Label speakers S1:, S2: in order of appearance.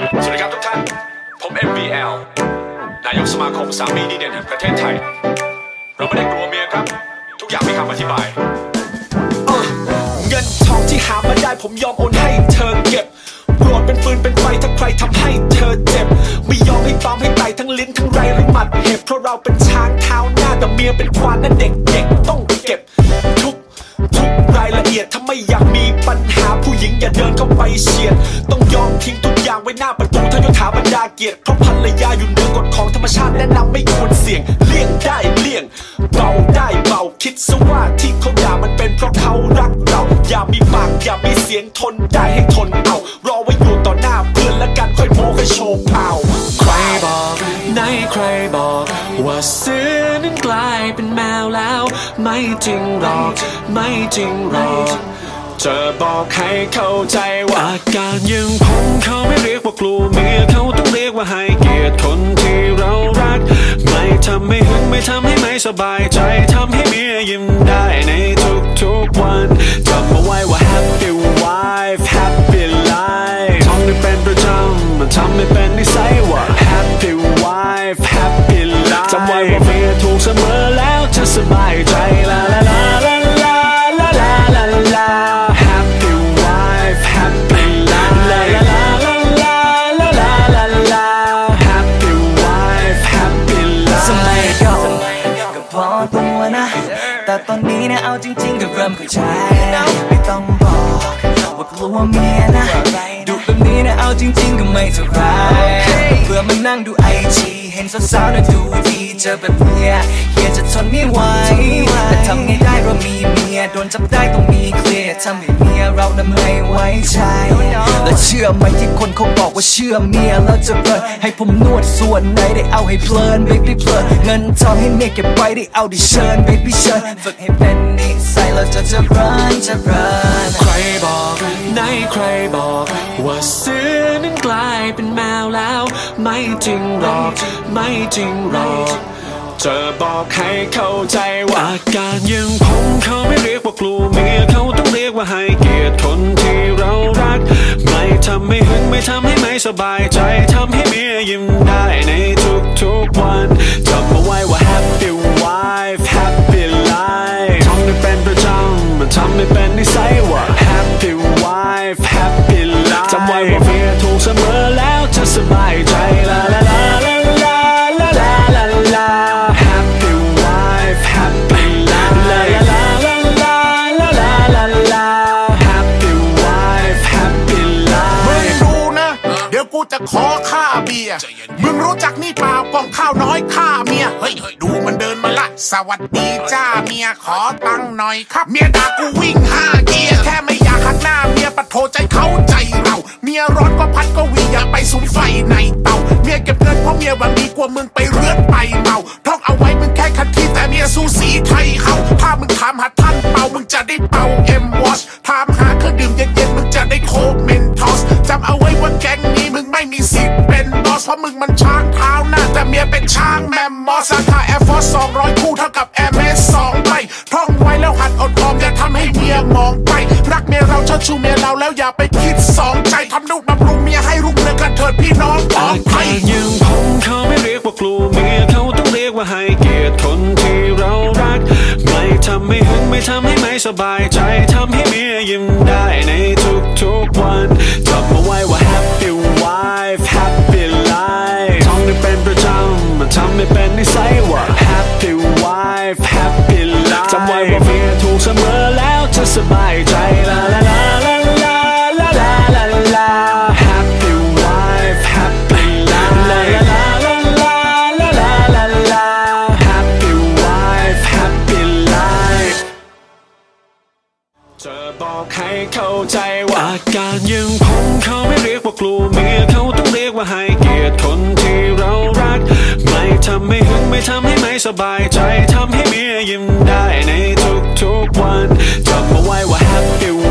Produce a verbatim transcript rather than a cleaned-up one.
S1: สวัสดีครับทุกท่านผม เอ็ม บี แอล นายกสมาคมสามีดีเด่นแห่งประเทศไทยเราไม่ได้กลัวเมียครับทุกอย่างมีคำอธิบายเงินทองที่หามาได้ผมยอมโอนให้เธอเก็บโกรธเป็นฟืนเป็นไฟถ้าใครทำให้เธอเจ็บไม่ยอมให้ตอมให้ไตทั้งลิ้นทั้งไรหรือหมัดเห็บเพราะเราเป็นช้างเท้าหน้าแต่เมียเป็นควานนั่นเด็กๆต้องเก็บทุกทุกรายละเอียดถ้าไม่อยากมีปัญหาผู้หญิงอย่าเดินเข้าไปเฉียดต้องยอมทิ้งทุกอย่างไว้หน้าประตูถ้ายศถาบรรดาเกียรติเพราะภรรยาอยู่เหนือกฎของธรรมชาติแนะนำไม่ควรเสี่ยงเลี่ยงได้เลี่ยงเบาได้เบาคิดซะว่าที่เขาด่ามันเป็นเพราะเขารักเราอย่ามีปากอย่ามีเสียงทนได้ให้ทนเอารอไว้อยู่ต่อหน้าเพื่อนแล้วกันค่อยโม้ค่อยโชว์เปล่าใครบอกไหนใครบอกว่าเสือนั้นกลายเป็นแมวแล้วไม่จริงหรอกไม่จริงหรอกจะบอกให้เข้าใจว่าอาการยังผมเขาไม่เรียกว่ากลัวเมียเขาต้องเรียกว่าให้เกียรติคนที่เรารักไม่ทำให้หึงไม่ทำให้ไม่สบายใจทำให้เมียยิ้มได้ในทุกๆวันจำเอาไว้ว่า happy wife happy life ท่องได้เป็นประจำมันทำให้เป็นนิสัยว่า happy wife happy life จำไว้ว่าเมียถูกเสมอแล้วจะสบายใจลาลาลาลาลาลาลาลาลาhappy wife happy life la la la la la la la la happy wife happy life
S2: สมัยก่อนก็พอตัวนะแต่ตอนนี้นะเอาจริงๆก็เริ่มเข้าใจไม่ต้องบอกว่ากลัวเมียนะดูแบบนี้นะเอาจริงๆก็ไม่เท่าไรเพื่อมานั่งดูไอจีเห็นสาวๆน่ะดูดีเจอแบบเมียเฮียจะทนไม่ไหวแต่ทำไงได้เรามีเมียโดนจับได้ต้องมีเคลียร์ทำให้เมียเราน่ะไม่ไว้ใจและเชื่อไหมที่คนเขาบอกว่าเชื่อเมียแล้วจะเพลินให้ผมนวดส่วนไหนได้เอาให้เพลิน baby เพลินเงินทองให้เมียเก็บไว้ได้เอาดิเชิญ baby เชิญฝึกให้เป็นนิสัยแล้วจะเจริญเจริญ
S1: ใครบอกไหนใครบอกว่าเสือนั้นกลายเป็นแมวแล้วไม่จริงหรอกไม่จริงหรอกจะบอกให้เข้าใจว่าอาการยังผมเขาไม่เรียกว่ากลัวเมียเขาต้องเรียกว่าให้เกียรติคนที่เรารักไม่ทำให้หึงไม่ทำให้ไม่สบายใจทำให้เมียยิ้มได้ในทุกๆวันจำเอาไว้ว่า happy wife happy life ท่องได้เป็นประจำมันทำให้เป็นนิสัยว่า happy wife happy life จำไว้ว่าเมียถูกเสมอแล้วจะสบายใจลาลาลาลาลาลาลาลาลา happy wife happy life ลาลาลาลาลาลาลาลา happy wife happy life
S3: มึงดูนะเดี๋ยวกูจะขอค่าเบียร์มึงรู้จักนี่เปล่ากองข้าวน้อยค่าเมียเฮ้ยดูมันเดินมาละสวัสดีจ้าเมียขอตังค์หน่อยครับเมียด่ากูวิ่งห้าเกียร์แค่ไม่อยากหักหน้าเมียปะโทใจเขาใจเราเมียร้อนก็พัดก็วีอย่าไปสุมไฟในเตาเมียเก็บเงินเพราะเมียหวังดีกว่ามึงไปเรือนไปเมาท่องเอาไว้มึงแค่คันที่แต่เมียสู้สีไทยเขาถ้ามึงถามหาท่านเป่ามึงจะได้เป่าเอ็มวอชถามหาเครื่องดื่มเย็นๆมึงจะได้โคเมนทอสจำเอาไว้ว่าแก๊งนี้มึงไม่มีสิทธิ์เป็นบอสเพราะมึงมันช้างเท้าหน้าแต่เมียเป็นช้างแมมมอสราคาแอร์ฟอร์สสองร้อยคู่เท่ากับแอร์เมสสองใบท่องไว้แล้วหัดอดออมอย่าทำให้เมียมองไปรักเมียเราเชิดชูเมียเราแล้วอย่าไปคิดสองใจทำนุบำรุงเมียให้รุ่งเรืองกันเถิดพี่น้องปลอดภัย
S1: ยังผมเขาไม่เรียกว่ากลัวเมียเขาต้องเรียกว่าให้เกียรติคนที่เรารักไม่ทำให้หึงไม่ทำให้ไม่สบายใจทำให้เมียยิ้มได้ในทุกๆวันจำเอาไว้ว่า happy wife happy life ท่องได้เป็นประจำมันทำให้เป็นนิสัยว่า happy wife happy life จำไว้ว่าเมียถูกเสมอแล้วจะสบายใจลาลาลาลาลาลาลาลาลา happy wife happy life ลาลาลาลาลาลาลาลา happy wife happy life จะบอกให้เข้าใจว่าอาการยังผมเขาไม่เรียกว่ากลัวเมียเขาต้องเรียกว่าให้เกียรติคนที่เรารักไม่ทำให้หึงไม่ทำให้ไม่สบายใจทำให้เมียยิ้มได้ในทุกๆวันจำเอาไว้ว่า happy